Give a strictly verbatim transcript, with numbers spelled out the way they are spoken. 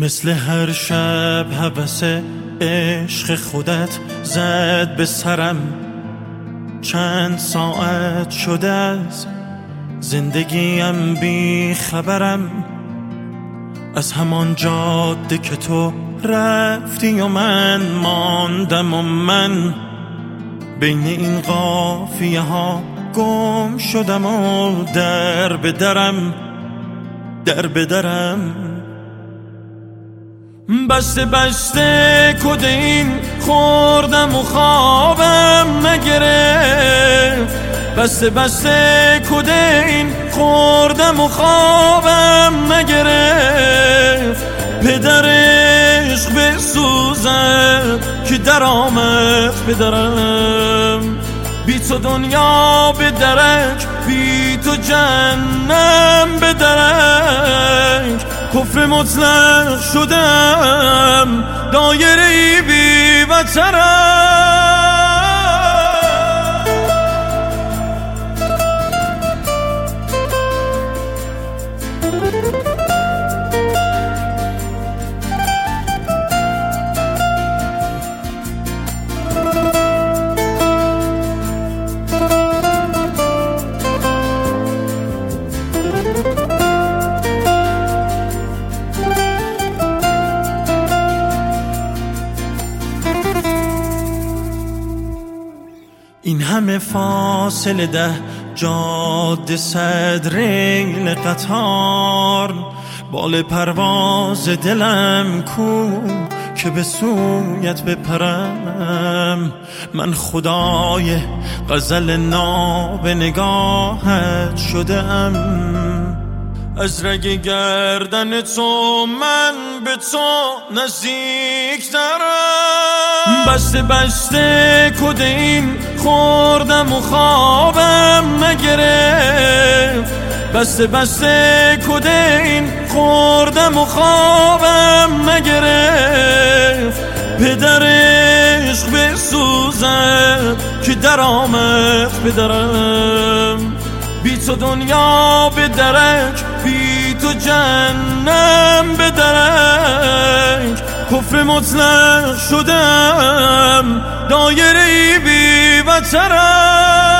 مثل هر شب هوس عشق خودت زد به سرم. چند ساعت شده از زندگیم بی خبرم، از همان جاده که تو رفتی و من ماندم و من بین این قافیه ها گم شدم و در به درم در به درم. بسته بسته کد این خوردم و خوابم نگرفت. بسته بسته کد این خوردم و خوابم نگرفت. پدر عشق بسوزد که در آمد پدرم. بی تو دنیا به درک، بی تو جهنم به درک. کفر مطلق شدم، دایره بی بترم. این همه فاصله ده جاده صد ریل قطار، بال پرواز دلم کو که به سویت بپرم. من خدای غزل ناب نگاهت شدم، از رگ گردن تو من به تو نزدیک ترم. بسته بسته کد این خوردم و خوابم نگرفت. بسته بسته کد این خوردم و خوابم نگرفت. پدر عشق بسوزد که در آمد پدرم. بی تو دنیا به درک، بی تو جهنم به درک. کفر مطلق شدم، دایره بی بترم.